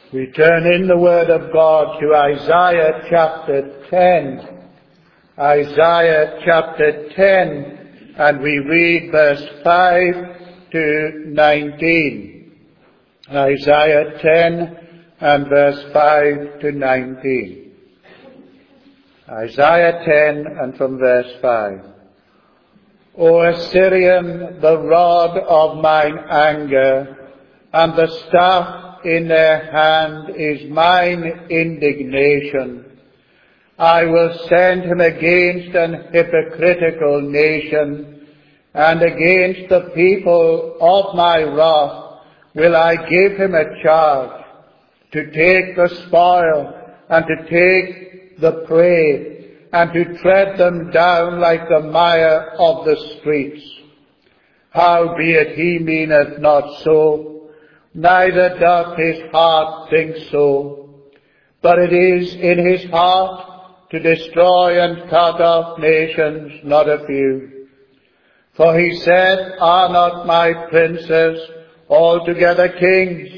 We turn in the Word of God to Isaiah chapter 10. Isaiah chapter 10, and we read verse 5 to 19. Isaiah 10 and verse 5 to 19. Isaiah 10 and from verse 5. O Assyrian, the rod of mine anger, and the staff in their hand is mine indignation. I will send him against an hypocritical nation, and against the people of my wrath will I give him a charge, to take the spoil, and to take the prey, and to tread them down like the mire of the streets. Howbeit he meaneth not so, neither doth his heart think so, but it is in his heart to destroy and cut off nations, not a few. For he said, Are not my princes altogether kings?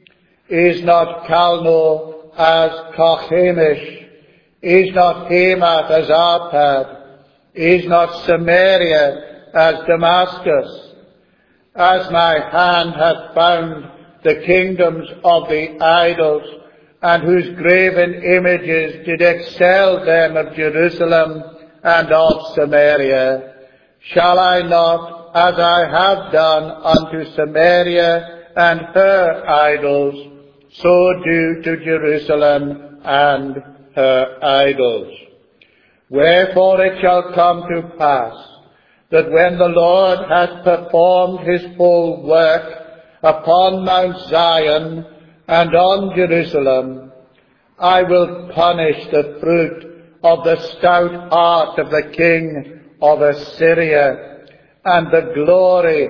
Is not Calno as Carchemish? Is not Hamath as Arpad? Is not Samaria as Damascus? As my hand hath found the kingdoms of the idols, and whose graven images did excel them of Jerusalem and of Samaria, shall I not, as I have done unto Samaria and her idols, so do to Jerusalem and her idols? Wherefore it shall come to pass, that when the Lord hath performed his full work upon Mount Zion and on Jerusalem, I will punish the fruit of the stout heart of the king of Assyria, and the glory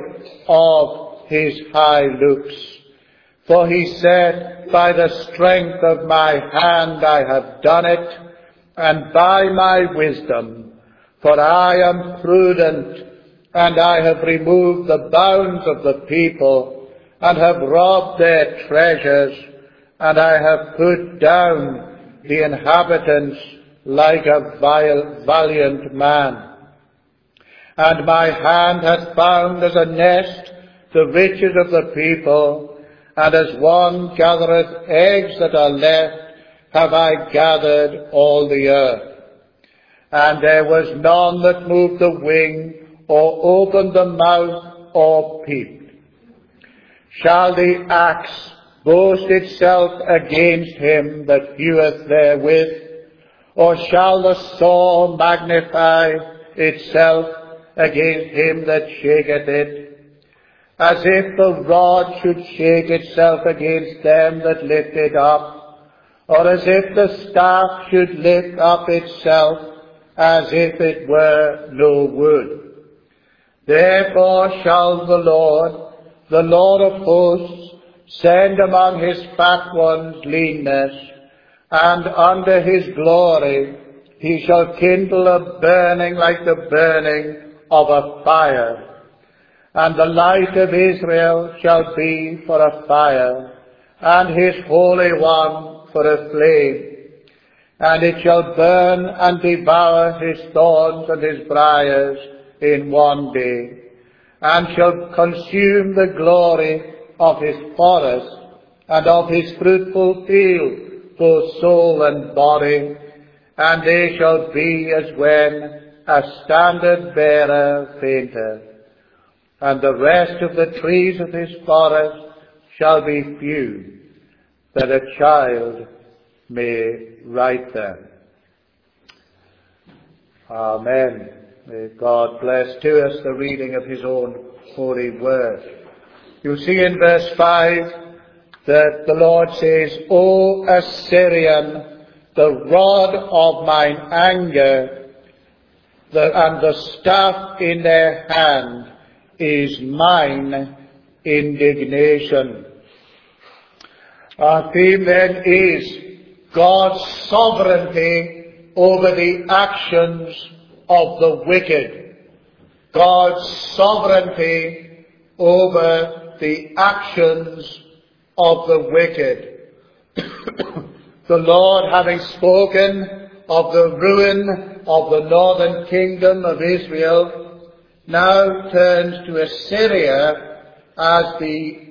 of his high looks. For he said, By the strength of my hand I have done it, and by my wisdom, for I am prudent, and I have removed the bounds of the people, and have robbed their treasures, and I have put down the inhabitants like a valiant man. And my hand hath found as a nest the riches of the people, and as one gathereth eggs that are left, have I gathered all the earth. And there was none that moved the wing, or opened the mouth, or peeped. Shall the axe boast itself against him that heweth therewith? Or shall the saw magnify itself against him that shaketh it? As if the rod should shake itself against them that lift it up, or as if the staff should lift up itself, as if it were no wood. Therefore shall the Lord of hosts, send among his fat ones leanness, and under his glory he shall kindle a burning like the burning of a fire. And the light of Israel shall be for a fire, and his Holy One for a flame. And it shall burn and devour his thorns and his briars in one day, and shall consume the glory of his forest, and of his fruitful field, both soul and body, and they shall be as when a standard bearer fainteth. And the rest of the trees of his forest shall be few, that a child may write them. Amen. May God bless to us the reading of his own holy word. You see in verse 5 that the Lord says, O Assyrian, the rod of mine anger, and the staff in their hand is mine indignation. Our theme then is God's sovereignty over the actions of the wicked. God's sovereignty over the actions of the wicked. the Lord, having spoken of the ruin of the northern kingdom of Israel, now turns to Assyria as the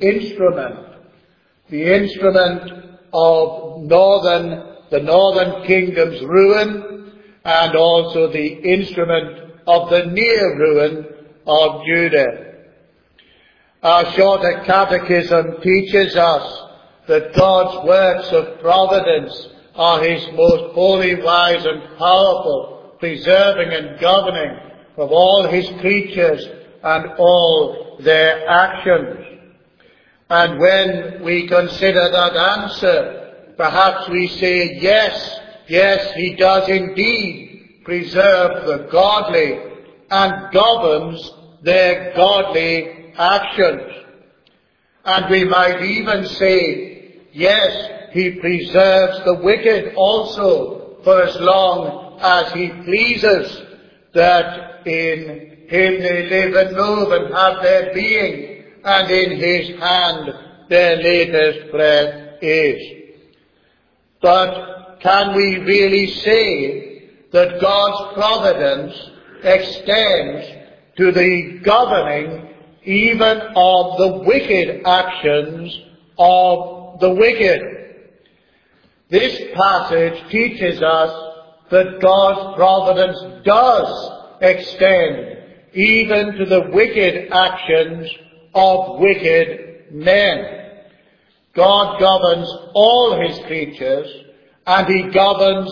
instrument of the northern kingdom's ruin, and also the instrument of the near ruin of Judah. Our shorter catechism teaches us that God's works of providence are his most holy, wise and powerful, preserving and governing of all his creatures and all their actions. And when we consider that answer, perhaps we say, yes, he does indeed preserve the godly and governs their godly actions. And we might even say, yes, he preserves the wicked also, for as long as he pleases, that in him they live and move and have their being, and in his hand their latest breath is. But can we really say that God's providence extends to the governing even of the wicked actions of the wicked? This passage teaches us that God's providence does extend even to the wicked actions of wicked men. God governs all his creatures, and he governs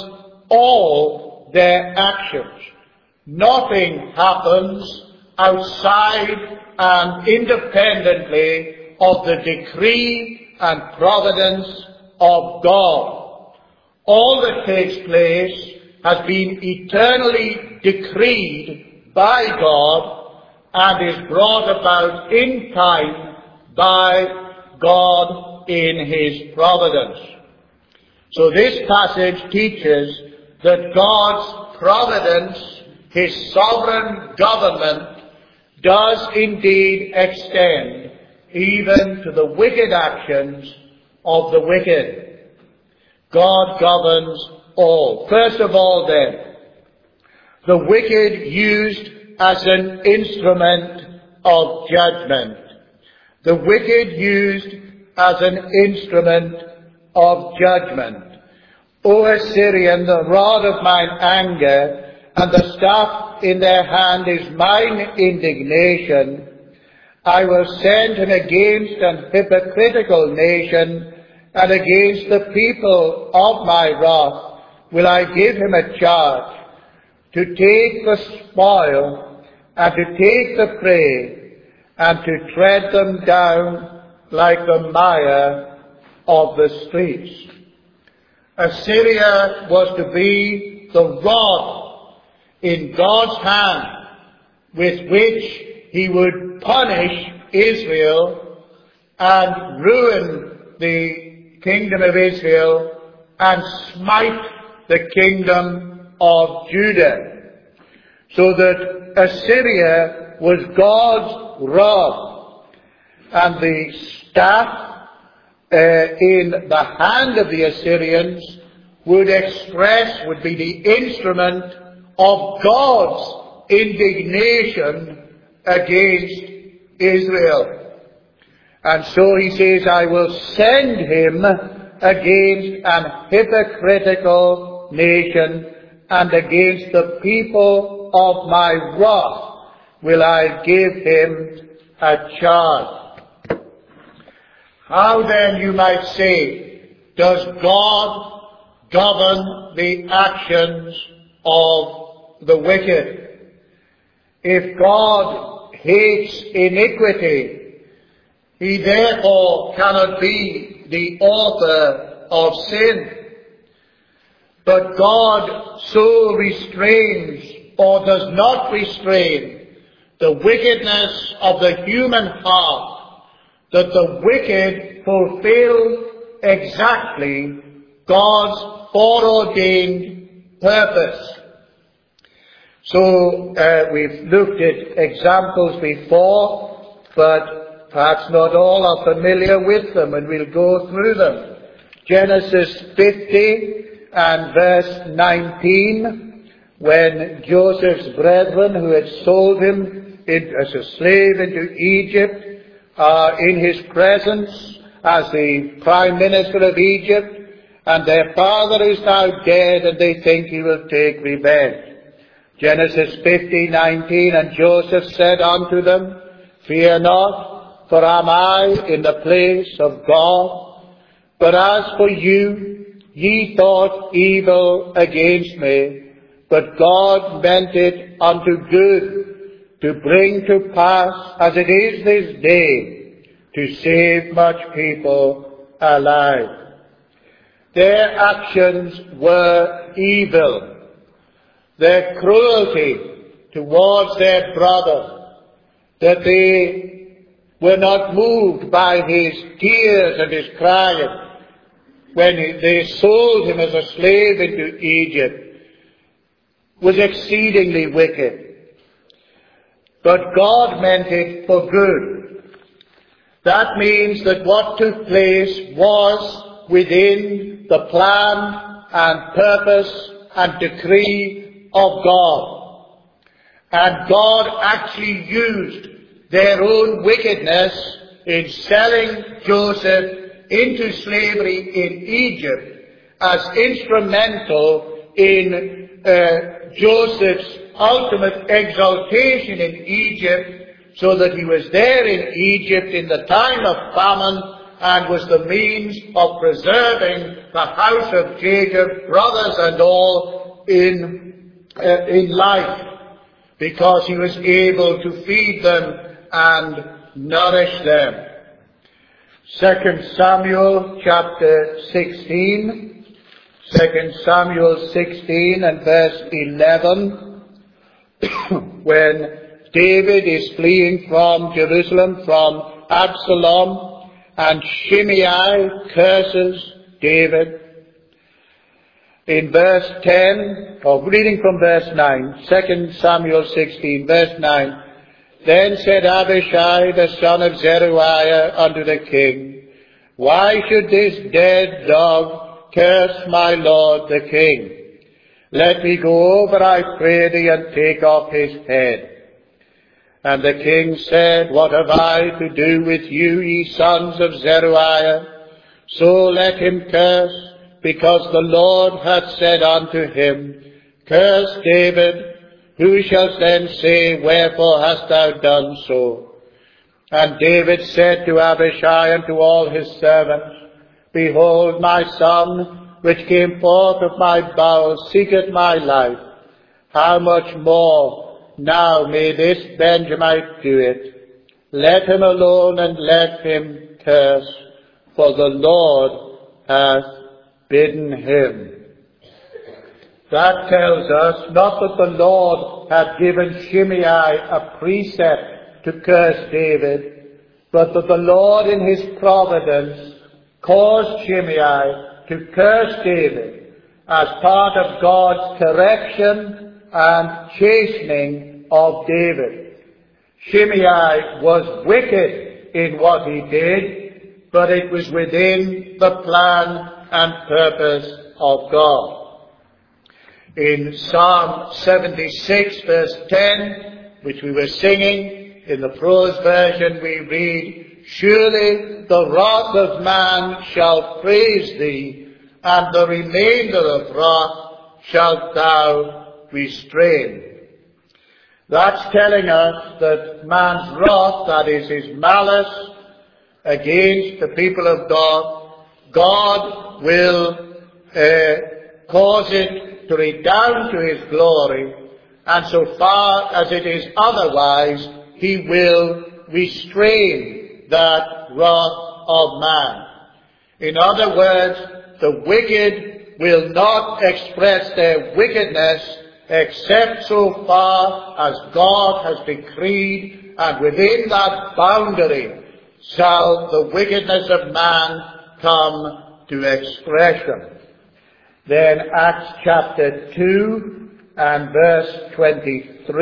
all their actions. Nothing happens outside and independently of the decree and providence of God. All that takes place has been eternally decreed by God and is brought about in time by God in his providence. So this passage teaches that God's providence, his sovereign government, does indeed extend even to the wicked actions of the wicked. God governs all. First of all then, the wicked used as an instrument of judgment. The wicked used as an instrument of judgment. O Assyrian, the rod of mine anger, and the staff in their hand is mine indignation. I will send him against an hypocritical nation, and against the people of my wrath will I give him a charge, to take the spoil, and to take the prey, and to tread them down like the mire of the streets. Assyria was to be the rod in God's hand with which he would punish Israel and ruin the kingdom of Israel and smite the kingdom of Judah. So that Assyria was God's rod, and the staff in the hand of the Assyrians would be the instrument of God's indignation against Israel. And so he says, I will send him against an hypocritical nation, and against the people of my wrath will I give him a charge. How then, you might say, does God govern the actions of the wicked? If God hates iniquity, he therefore cannot be the author of sin. But God so restrains, or does not restrain, the wickedness of the human heart, that the wicked fulfill exactly God's foreordained purpose. So we've looked at examples before, but perhaps not all are familiar with them, and we'll go through them. Genesis 50 and verse 19, when Joseph's brethren who had sold him as a slave into Egypt are in his presence as the prime minister of Egypt, and their father is now dead, and they think he will take revenge. Genesis 50:19, and Joseph said unto them, Fear not, for am I in the place of God? But as for you, ye thought evil against me, but God meant it unto good, to bring to pass, as it is this day, to save much people alive. Their actions were evil. Their cruelty towards their brother, that they were not moved by his tears and his crying when they sold him as a slave into Egypt, was exceedingly wicked. But God meant it for good. That means that what took place was within the plan and purpose and decree of God. And God actually used their own wickedness in selling Joseph into slavery in Egypt as instrumental in Joseph's ultimate exaltation in Egypt, so that he was there in Egypt in the time of famine and was the means of preserving the house of Jacob, brothers and all, in life, because he was able to feed them and nourish them. 2 Samuel chapter 16, 2 Samuel 16 and verse 11, when David is fleeing from Jerusalem from Absalom, and Shimei curses David. In verse 10, or reading from verse 9, 2 Samuel 16, verse 9, Then said Abishai the son of Zeruiah unto the king, Why should this dead dog curse my lord the king? Let me go over, I pray thee, and take off his head. And the king said, What have I to do with you, ye sons of Zeruiah? So let him curse, because the Lord hath said unto him, Curse David. Who shall then say, Wherefore hast thou done so? And David said to Abishai and to all his servants, Behold, my son, which came forth of my bowels, seeketh my life. How much more now may this Benjamite do it? Let him alone, and let him curse, for the Lord hath bidden him. That tells us not that the Lord had given Shimei a precept to curse David, but that the Lord in his providence caused Shimei to curse David as part of God's correction and chastening of David. Shimei was wicked in what he did, but it was within the plan and purpose of God. In Psalm 76 verse 10, which we were singing, in the prose version we read, Surely the wrath of man shall praise thee, and the remainder of wrath shalt thou restrain. That's telling us that man's wrath, that is his malice against the people of God, God will cause it to redound to his glory, and so far as it is otherwise, he will restrain that wrath of man. In other words, the wicked will not express their wickedness except so far as God has decreed, and within that boundary shall the wickedness of man come to expression. Then Acts chapter 2 and verse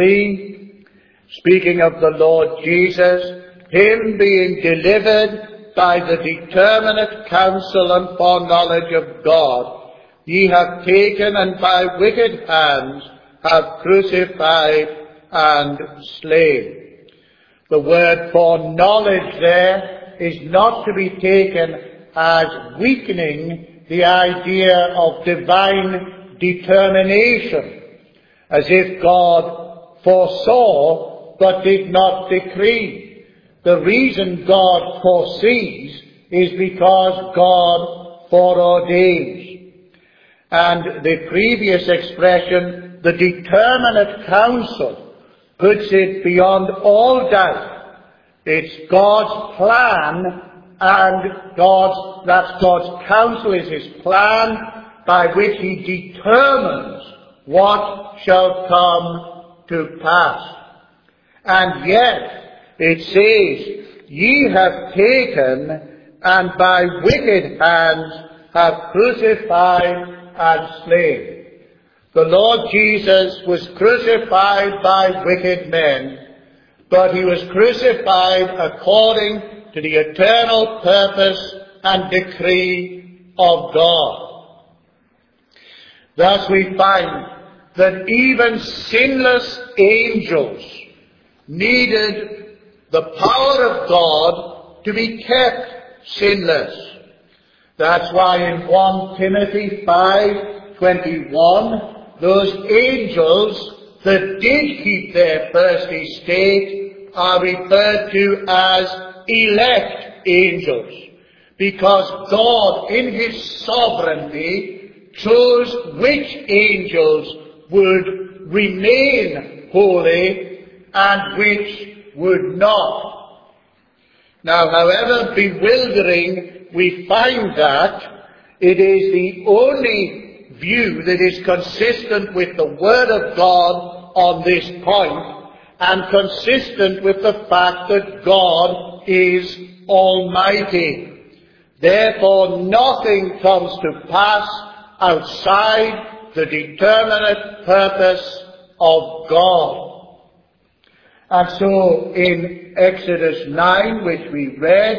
23, speaking of the Lord Jesus, him being delivered by the determinate counsel and foreknowledge of God, ye have taken and by wicked hands have crucified and slain. The word foreknowledge there is not to be taken as weakening the idea of divine determination, as if God foresaw but did not decree. The reason God foresees is because God foreordains. And the previous expression, the determinate counsel, puts it beyond all doubt. It's God's plan, and God's counsel is his plan by which he determines what shall come to pass. And yet, it says, ye have taken and by wicked hands have crucified and slain. The Lord Jesus was crucified by wicked men, but he was crucified according to the eternal purpose and decree of God. Thus we find that even sinless angels needed the power of God to be kept sinless. That's why in 1 Timothy 5:21, those angels that did keep their first estate are referred to as elect angels, because God in his sovereignty chose which angels would remain holy and which would not. Now, however bewildering we find that, it is the only view that is consistent with the Word of God on this point, and consistent with the fact that God is Almighty. Therefore, nothing comes to pass outside the determinate purpose of God. And so, in Exodus 9, which we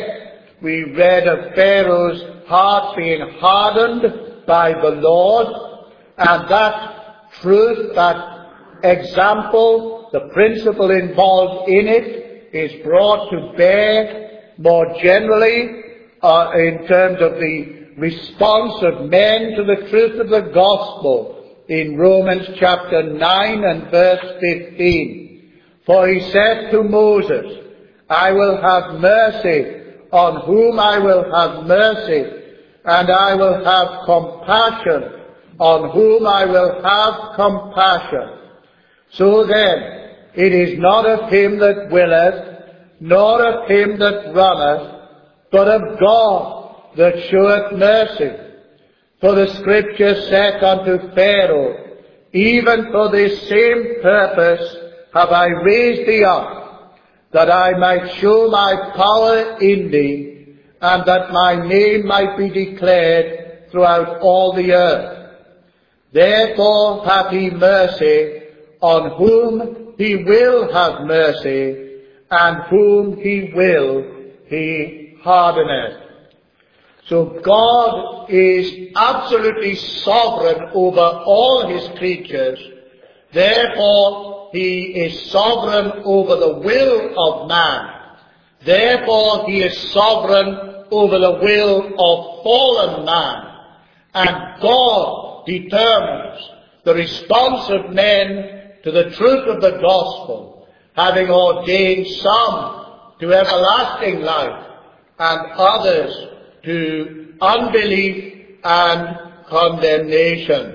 read of Pharaoh's heart being hardened by the Lord, and that truth, that example, the principle involved in it, is brought to bear more generally in terms of the response of men to the truth of the gospel in Romans chapter 9 and verse 15. For he said to Moses, I will have mercy on whom I will have mercy, and I will have compassion on whom I will have compassion. So then, it is not of him that willeth, nor of him that runneth, but of God that showeth mercy. For the Scripture saith unto Pharaoh, even for this same purpose have I raised thee up, that I might show my power in thee, and that my name might be declared throughout all the earth. Therefore hath he mercy on whom he will have mercy, and whom he will he hardeneth. So God is absolutely sovereign over all his creatures. Therefore he is sovereign over the will of man. Therefore he is sovereign over the will of fallen man. And God determines the response of men to the truth of the gospel, having ordained some to everlasting life and others to unbelief and condemnation.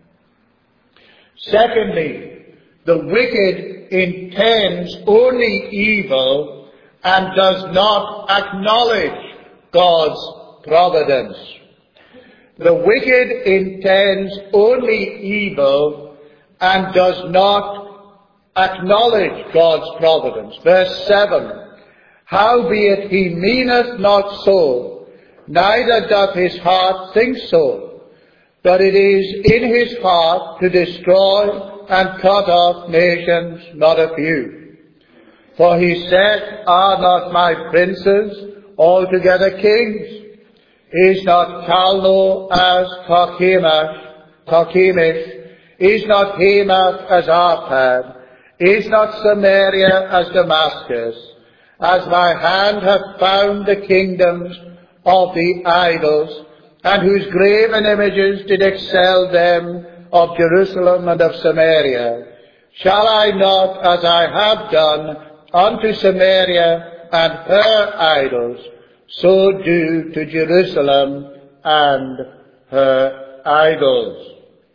Secondly, the wicked intends only evil and does not acknowledge God's providence. The wicked intends only evil and does not acknowledge God's providence. Verse 7, howbeit he meaneth not so, neither doth his heart think so, but it is in his heart to destroy and cut off nations, not a few. For he said, are not my princes altogether kings? Is not Calno as Carchemish? Is not Hamath as Arpad? Is not Samaria as Damascus? As my hand hath found the kingdoms of the idols, and whose graven images did excel them of Jerusalem and of Samaria, shall I not, as I have done unto Samaria and her idols, so do to Jerusalem and her idols?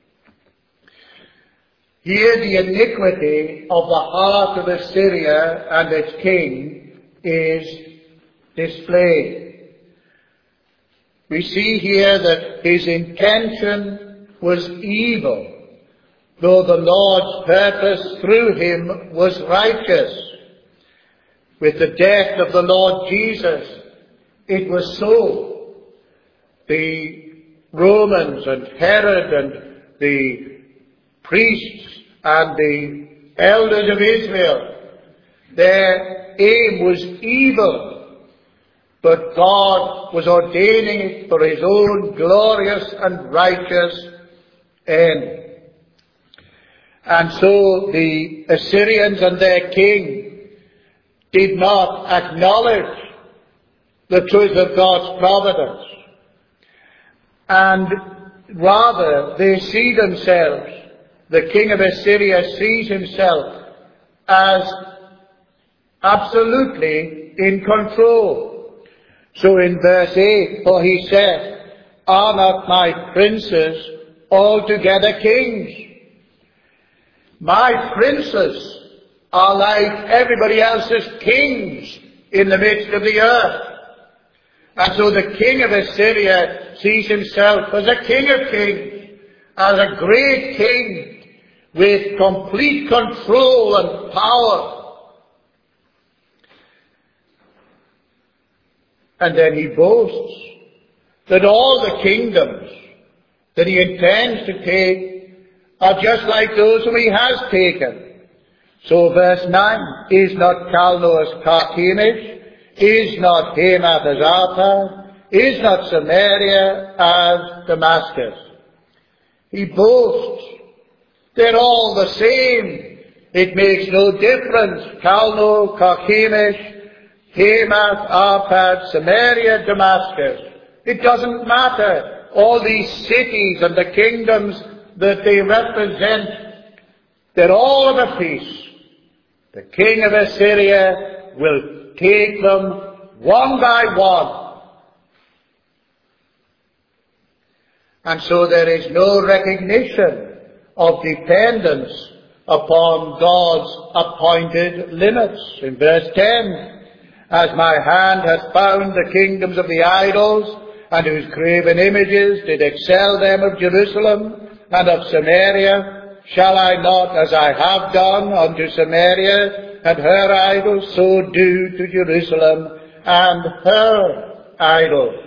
Here the iniquity of the heart of Assyria and its king is displayed. We see here that his intention was evil, though the Lord's purpose through him was righteous. With the death of the Lord Jesus, it was so. The Romans and Herod and the priests and the elders of Israel, their aim was evil, but God was ordaining it for his own glorious and righteous end. And so the Assyrians and their king did not acknowledge the truth of God's providence, and rather they see themselves, the king of Assyria sees himself as absolutely in control. So in verse 8, for he said, are not my princes altogether kings? My princes are like everybody else's kings in the midst of the earth. And so the king of Assyria sees himself as a king of kings, as a great king with complete control and power. And then he boasts that all the kingdoms that he intends to take are just like those whom he has taken. So verse 9, is not Calno as Carchemish? Is not Hamath as Arpad? Is not Samaria as Damascus? He boasts, they're all the same. It makes no difference. Calno, Carchemish, Hamath, Arpad, Samaria, Damascus. It doesn't matter. All these cities and the kingdoms that they represent, they're all of a piece. The king of Assyria will take them one by one. And so there is no recognition of dependence upon God's appointed limits. In verse 10, as my hand hath found the kingdoms of the idols, and whose graven images did excel them of Jerusalem and of Samaria, shall I not, as I have done unto Samaria and her idols, so do to Jerusalem and her idols?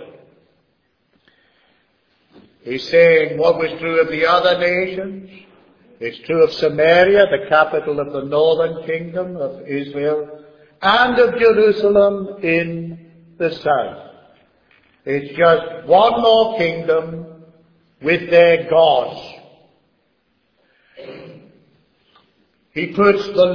He's saying what was true of the other nations, it's true of Samaria, the capital of the northern kingdom of Israel, and of Jerusalem in the south. It's just one more kingdom with their gods. He puts the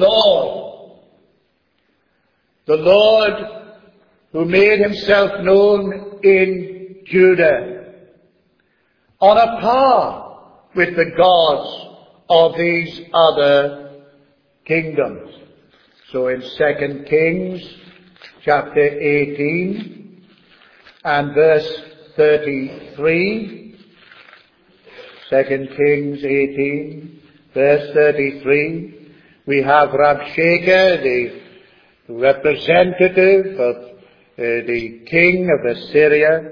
Lord who made himself known in Judah, on a par with the gods of these other kingdoms. So in 2 Kings chapter 18 and verse 33, 2 Kings 18 verse 33, we have Rabshakeh, the representative of the king of Assyria.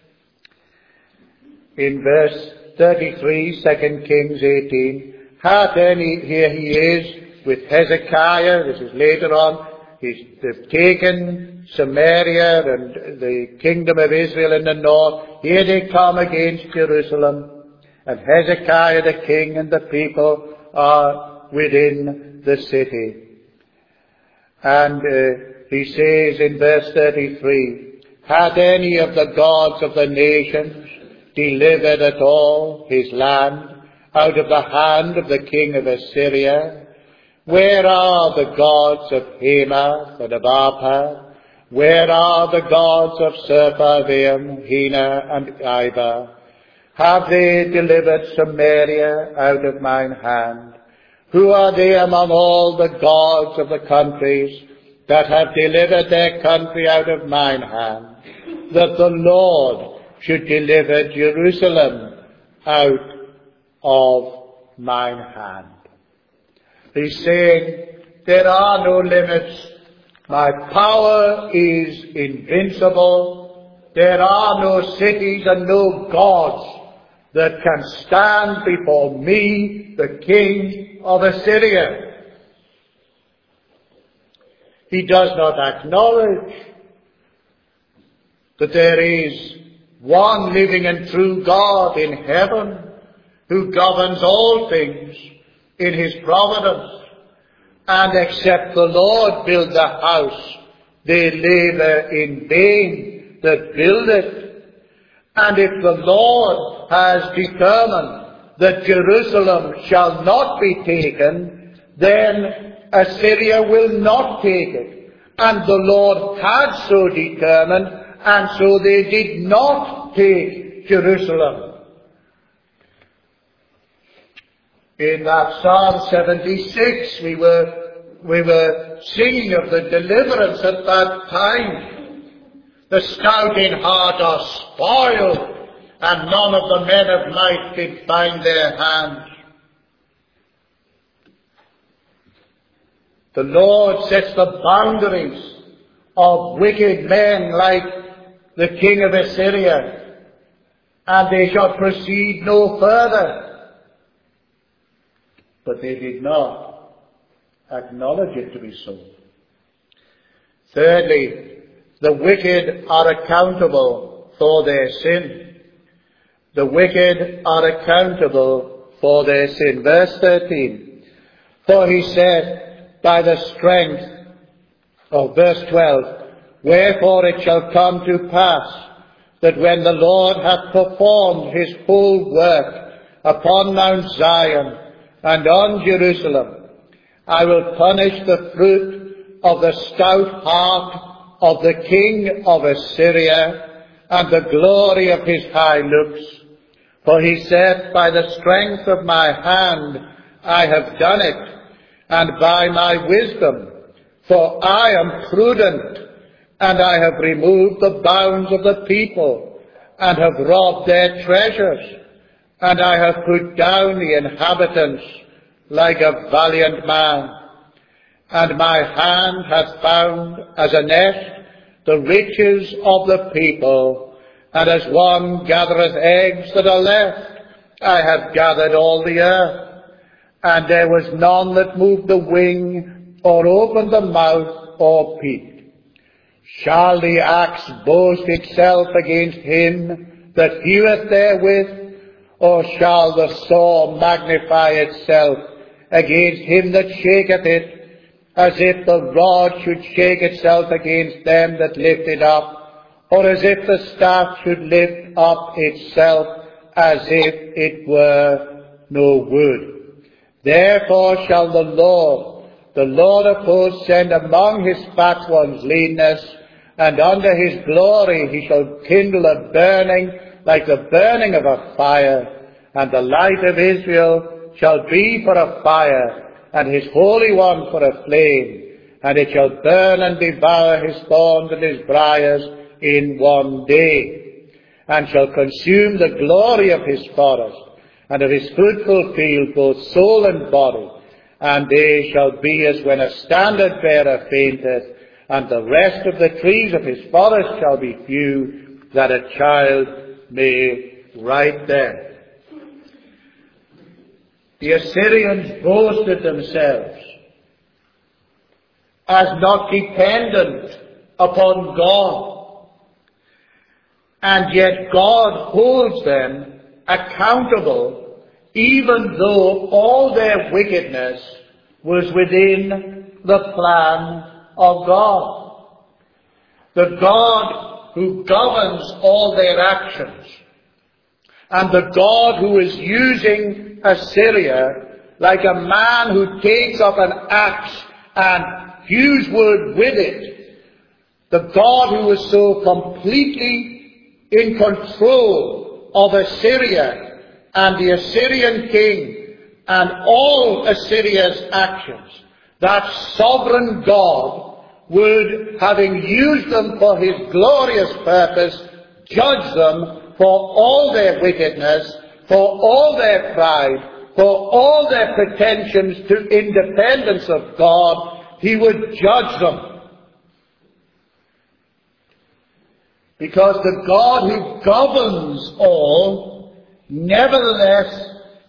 In verse 33, 2 Kings 18, here he is with Hezekiah. This is later on. They've taken Samaria and the kingdom of Israel in the north. Here they come against Jerusalem. And Hezekiah the king and the people are within the city. And he says in verse 33, Hath any of the gods of the nations delivered at all his land out of the hand of the king of Assyria? Where are the gods of Hamath and of Arpad? Where are the gods of Sepharvaim, Hena, and Iva? Have they delivered Samaria out of mine hand? Who are they among all the gods of the countries that have delivered their country out of mine hand, that the Lord should deliver Jerusalem out of mine hand? He's saying, there are no limits. My power is invincible. There are no cities and no gods that can stand before me, the king of Assyria. He does not acknowledge that there is one living and true God in heaven who governs all things in his providence. And except the Lord build the house, they labour in vain that build it. And if the Lord has determined that Jerusalem shall not be taken, then Assyria will not take it. And the Lord had so determined, and so they did not take Jerusalem. In that Psalm 76, we were singing of the deliverance at that time. The stout in heart are spoiled, and none of the men of might did find their hands. The Lord sets the boundaries of wicked men like the king of Assyria, and they shall proceed no further. But they did not acknowledge it to be so. Thirdly, the wicked are accountable for their sin. The wicked are accountable for their sin. Verse 13. For he said, by the strength of verse 12, wherefore it shall come to pass that when the Lord hath performed his whole work upon Mount Zion and on Jerusalem, I will punish the fruit of the stout heart of the king of Assyria and the glory of his high looks. For he said, by the strength of my hand I have done it, and by my wisdom, for I am prudent, and I have removed the bounds of the people, and have robbed their treasures, and I have put down the inhabitants like a valiant man. And my hand hath found as a nest the riches of the people, and as one gathereth eggs that are left, I have gathered all the earth. And there was none that moved the wing, or opened the mouth, or peeped. Shall the axe boast itself against him that heweth therewith, or shall the saw magnify itself against him that shaketh it, as if the rod should shake itself against them that lift it up, or as if the staff should lift up itself, as if it were no wood. Therefore shall the Lord of hosts, send among his fat ones leanness, and under his glory he shall kindle a burning like the burning of a fire, and the light of Israel shall be for a fire, and his Holy One for a flame, and it shall burn and devour his thorns and his briars in one day, and shall consume the glory of his forest, and of his fruitful field, both soul and body. And they shall be as when a standard bearer fainteth, and the rest of the trees of his forest shall be few, that a child may write them. The Assyrians boasted themselves as not dependent upon God, and yet God holds them accountable, even though all their wickedness was within the plan of God. That God who governs all their actions, and the God who is using Assyria like a man who takes up an axe and hews wood with it, the God who is so completely in control of Assyria and the Assyrian king and all Assyria's actions, that sovereign God would, having used them for his glorious purpose, judge them for all their wickedness, for all their pride, for all their pretensions to independence of God. He would judge them. Because the God who governs all nevertheless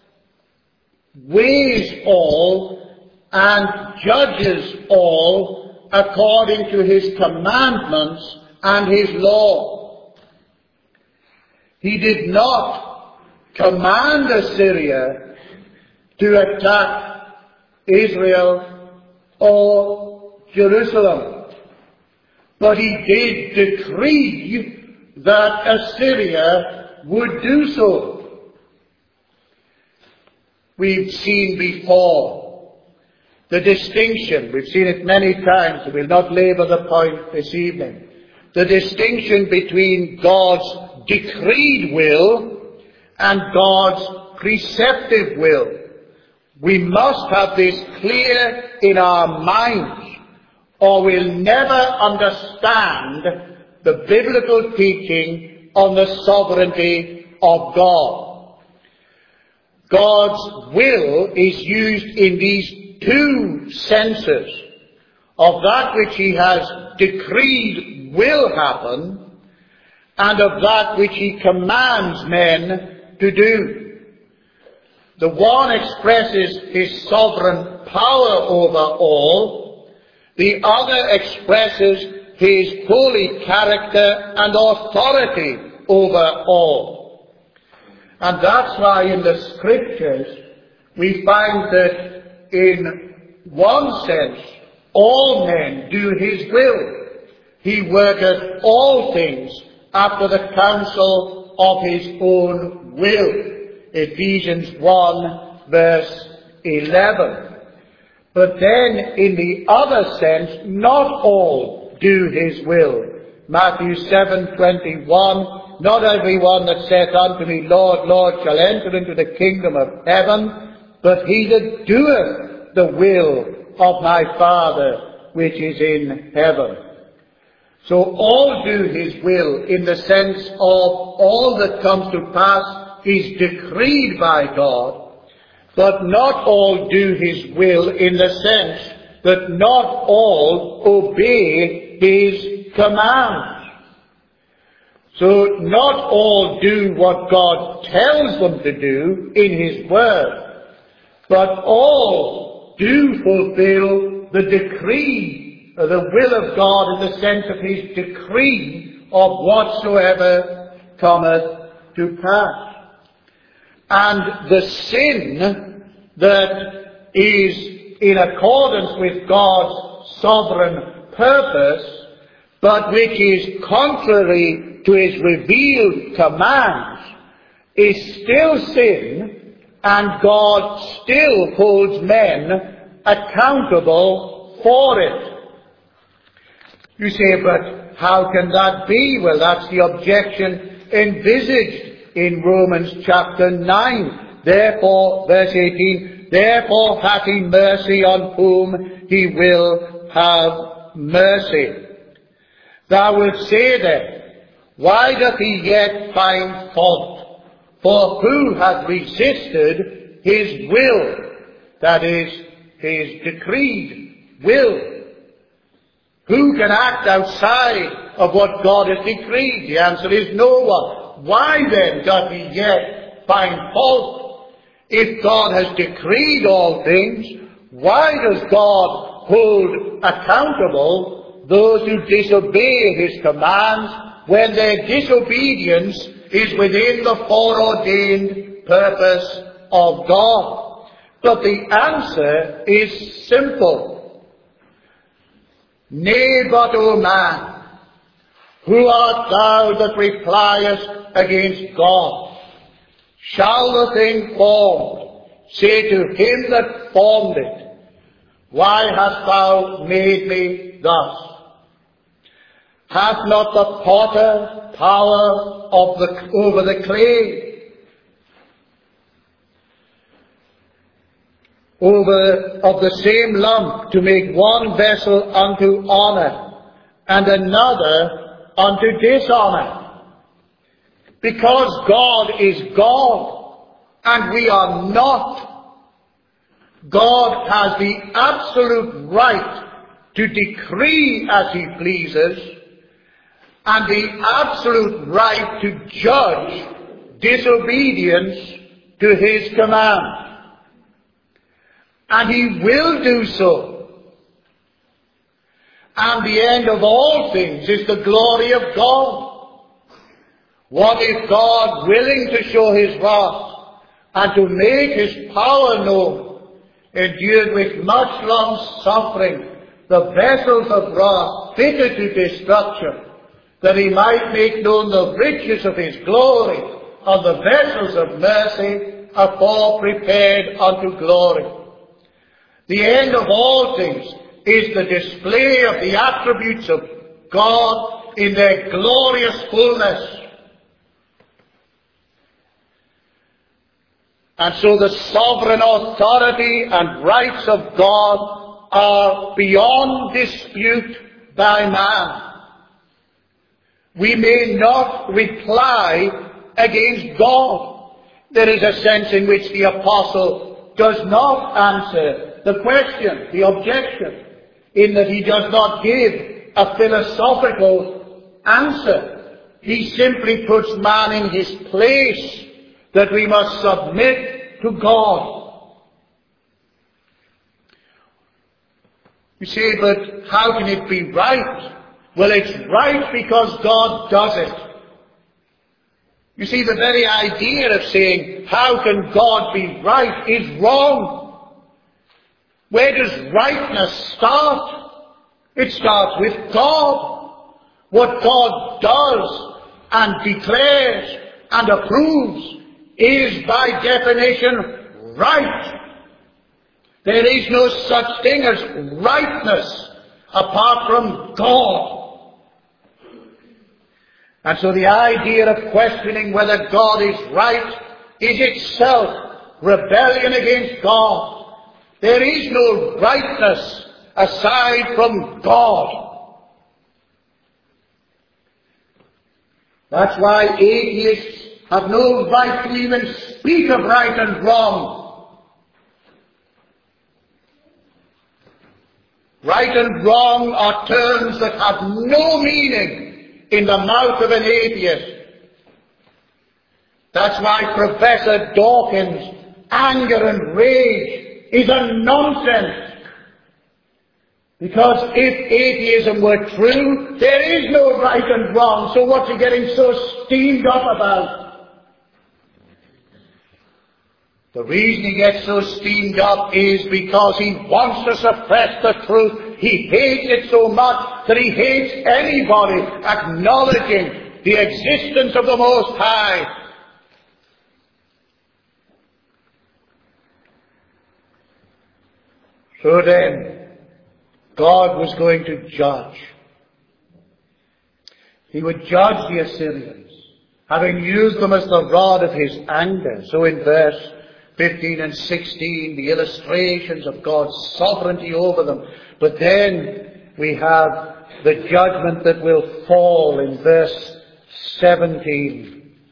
weighs all and judges all according to his commandments and his law. He did not command Assyria to attack Israel or Jerusalem, but he did decree that Assyria would do so. We've seen before the distinction, we've seen it many times, and we'll not labour the point this evening, the distinction between God's decreed will and God's preceptive will. We must have this clear in our minds, or we'll never understand the biblical teaching on the sovereignty of God. God's will is used in these two senses, of that which he has decreed will happen, and of that which he commands men to do. The one expresses his sovereign power over all, the other expresses his holy character and authority over all. And that's why in the Scriptures we find that in one sense all men do his will. He worketh all things after the counsel of his own will. Ephesians 1 verse 11. But then in the other sense, not all do his will. Matthew 7:21, not everyone that saith unto me, Lord, Lord, shall enter into the kingdom of heaven, but he that doeth the will of my Father which is in heaven. So all do his will in the sense of all that comes to pass is decreed by God, but not all do his will in the sense that not all obey his commands. So not all do what God tells them to do in his word, but all do fulfill the decree, the will of God in the sense of his decree of whatsoever cometh to pass. And the sin that is in accordance with God's sovereign purpose, but which is contrary to his revealed commands, is still sin, and God still holds men accountable for it. You say, but how can that be? Well, that's the objection envisaged in Romans chapter 9. Therefore, verse 18, therefore hath he mercy on whom he will have mercy. Thou wilt say then, why doth he yet find fault? For who hath resisted his will? That is, his decreed will. Who can act outside of what God has decreed? The answer is no one. Why then doth he yet find fault? If God has decreed all things, why does God hold accountable those who disobey his commands when their disobedience is within the foreordained purpose of God? But the answer is simple. Nay, but, O man, Who art thou that repliest against God? Shall the thing formed say to him that formed it, why hast thou made me thus? Hath not the potter power over the clay, of the same lump, to make one vessel unto honour, and another unto dishonour? Because God is God, and we are not. God has the absolute right to decree as he pleases, and the absolute right to judge disobedience to his command. And he will do so. And the end of all things is the glory of God. What if God, willing to show his wrath and to make his power known, endured with much long suffering the vessels of wrath fitted to destruction, that he might make known the riches of his glory on the vessels of mercy, afore prepared unto glory? The end of all things is the display of the attributes of God in their glorious fullness. And so the sovereign authority and rights of God are beyond dispute by man. We may not reply against God. There is a sense in which the apostle does not answer the question, the objection, in that he does not give a philosophical answer. He simply puts man in his place, that we must submit to God. You say, but how can it be right? Well, it's right because God does it. You see, the very idea of saying, how can God be right, is wrong. Where does rightness start? It starts with God. What God does and declares and approves is by definition right. There is no such thing as rightness apart from God. And so the idea of questioning whether God is right is itself rebellion against God. There is no rightness aside from God. That's why atheists have no right to even speak of right and wrong. Right and wrong are terms that have no meaning in the mouth of an atheist. That's why Professor Dawkins' anger and rage is a nonsense. Because if atheism were true, there is no right and wrong. So what's he getting so steamed up about? The reason he gets so steamed up is because he wants to suppress the truth. He hates it so much that he hates anybody acknowledging the existence of the Most High. So then, God was going to judge. He would judge the Assyrians, having used them as the rod of his anger. So in verse 15 and 16, the illustrations of God's sovereignty over them. But then we have the judgment that will fall in verse 17.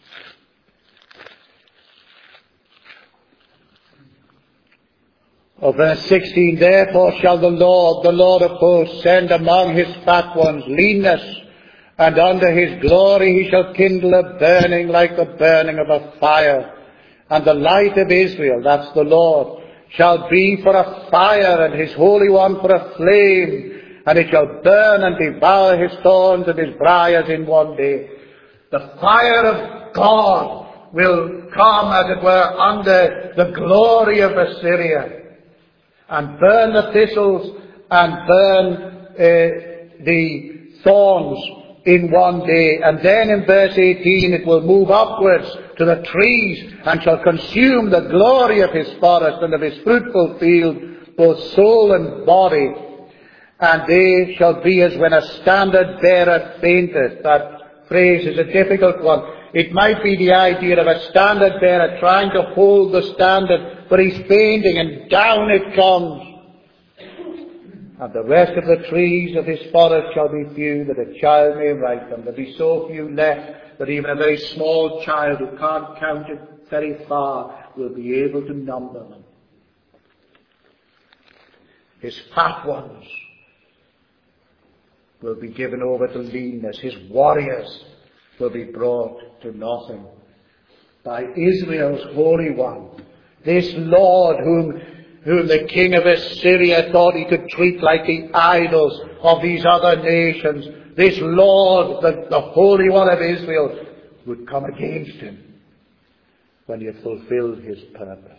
Verse 16, therefore shall the Lord of hosts, send among his fat ones leanness, and under his glory he shall kindle a burning like the burning of a fire. And the light of Israel, that's the Lord, shall be for a fire, and his Holy One for a flame, and it shall burn and devour his thorns and his briars in one day. The fire of God will come, as it were, under the glory of Assyria, and burn the thistles and burn the thorns in one day. And then in verse 18 it will move upwards to the trees and shall consume the glory of his forest and of his fruitful field, both soul and body. And they shall be as when a standard bearer fainteth. That phrase is a difficult one. It might be the idea of a standard bearer trying to hold the standard, but he's fainting and down it comes. And the rest of the trees of his forest shall be few, that a child may write them. There'll be so few left that even a very small child who can't count it very far will be able to number them. His fat ones will be given over to leanness. His warriors will be brought to nothing. By Israel's Holy One, this Lord whom the king of Assyria thought he could treat like the idols of these other nations, this Lord, the Holy One of Israel, would come against him when he had fulfilled his purpose.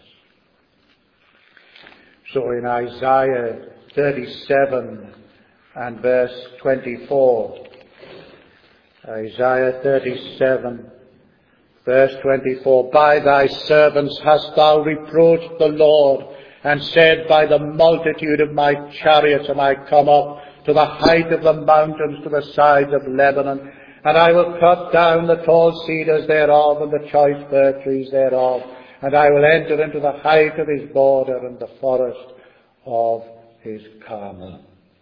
So in Isaiah 37 and verse 24, Isaiah 37, verse 24, by thy servants hast thou reproached the Lord, and said, by the multitude of my chariots am I come up to the height of the mountains, to the sides of Lebanon, and I will cut down the tall cedars thereof, and the choice fir trees thereof, and I will enter into the height of his border, and the forest of his Carmel.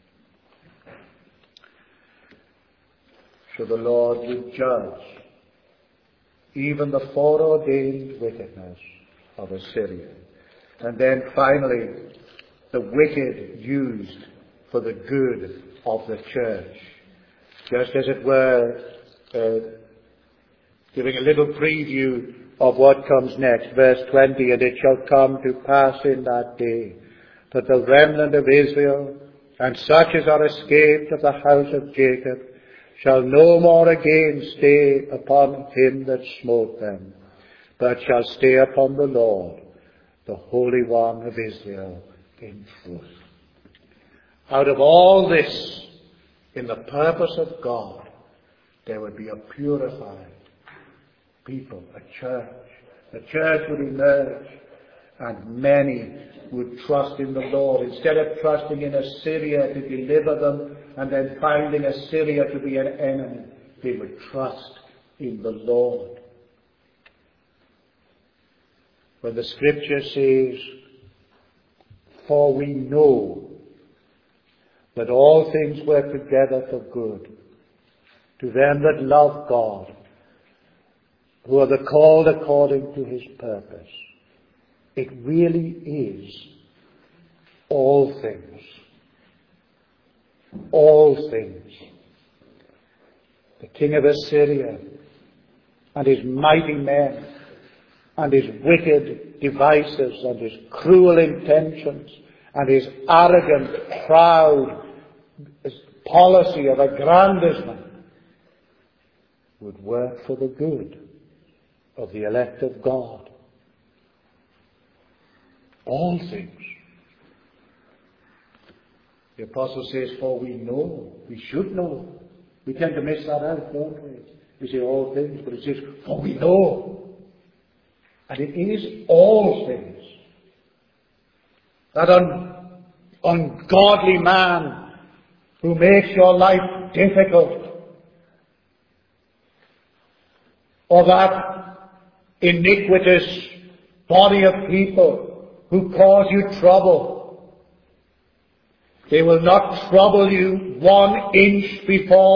So the Lord would judge even the foreordained wickedness of Assyria. And then finally, the wicked used for the good of the church. Just as it were, giving a little preview of what comes next. Verse 20, and it shall come to pass in that day that the remnant of Israel, and such as are escaped of the house of Jacob, shall no more again stay upon him that smote them, but shall stay upon the Lord, the Holy One of Israel, in truth. Out of all this, in the purpose of God, there would be a purified people, a church. The church would emerge, and many would trust in the Lord. Instead of trusting in Assyria to deliver them, and then finding Assyria to be an enemy, they would trust in the Lord. When the scripture says, for we know that all things work together for good to them that love God, who are the called according to his purpose. It really is all things. All things. The king of Assyria and his mighty men and his wicked devices and his cruel intentions and his arrogant, proud policy of aggrandizement would work for the good of the elect of God. All things. The apostle says, for we know, we should know. We tend to miss that out, don't we? We say all things, but it says, for we know. And it is all things. That ungodly man who makes your life difficult, or that iniquitous body of people who cause you trouble. They will not trouble you 1 inch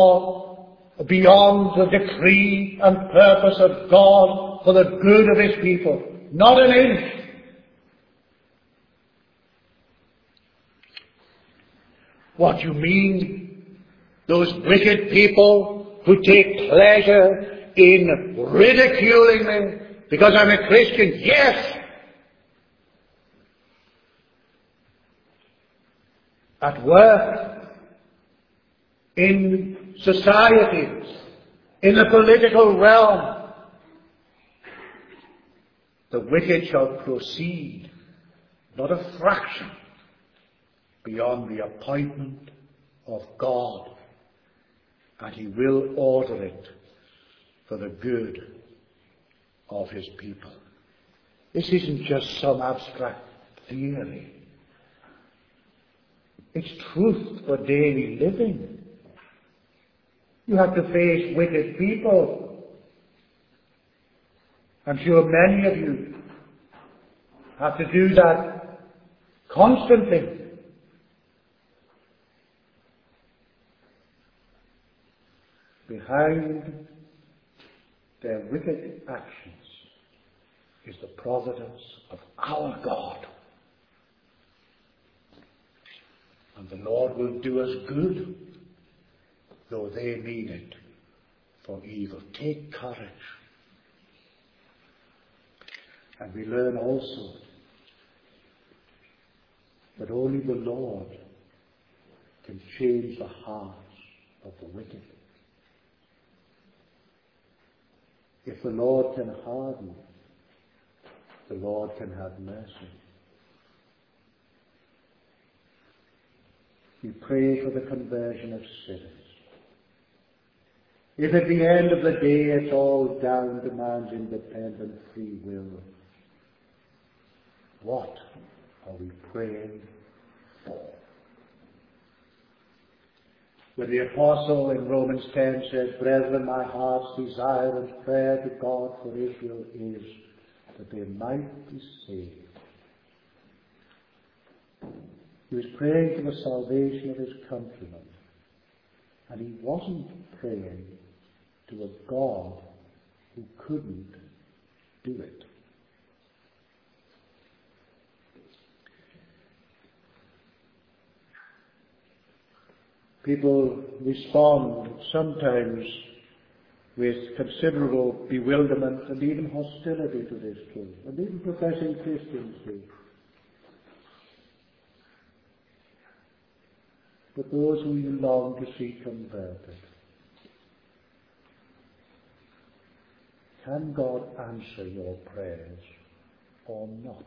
beyond the decree and purpose of God for the good of his people. Not an inch. What you mean? Those wicked people who take pleasure in ridiculing me because I'm a Christian? Yes. At work, in societies, in the political realm, the wicked shall proceed not a fraction beyond the appointment of God and he will order it for the good of his people. This isn't just some abstract theory. It's truth for daily living. You have to face wicked people. I'm sure many of you have to do that constantly. Behind their wicked actions is the providence of our God. And the Lord will do us good, though they mean it for evil. Take courage. And we learn also that only the Lord can change the hearts of the wicked. If the Lord can harden, the Lord can have mercy. We pray for the conversion of sinners. If at the end of the day it's all down to man's independent free will, what are we praying for? When the apostle in Romans 10 says, "Brethren, my heart's desire and prayer to God for Israel is that they might be saved." He was praying for the salvation of his countrymen. And he wasn't praying to a God who couldn't do it. People respond sometimes with considerable bewilderment and even hostility to this truth, and even professing Christians do. But those who you long to see converted, can God answer your prayers or not?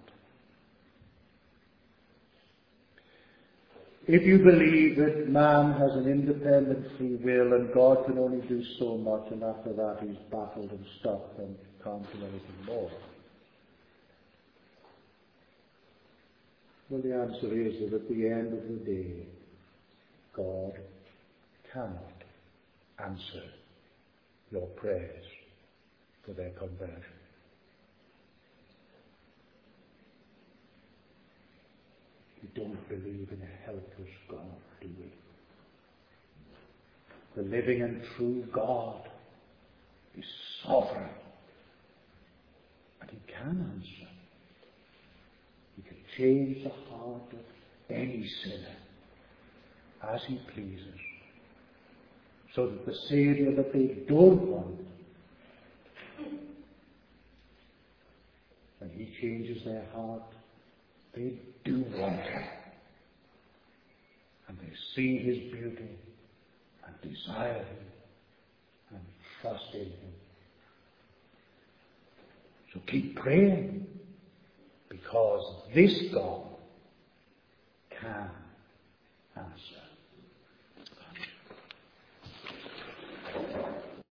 If you believe that man has an independent free will and God can only do so much, and after that he's baffled and stuck and can't do anything more, well, the answer is that at the end of the day, God cannot answer your prayers for their conversion. We don't believe in a helpless God, do we? The living and true God is sovereign, and he can answer. He can change the heart of any sinner as he pleases, so that the Saviour that they don't want, when he changes their heart, they do want him, and they see his beauty and desire him and trust in him. So keep praying, because this God can answer.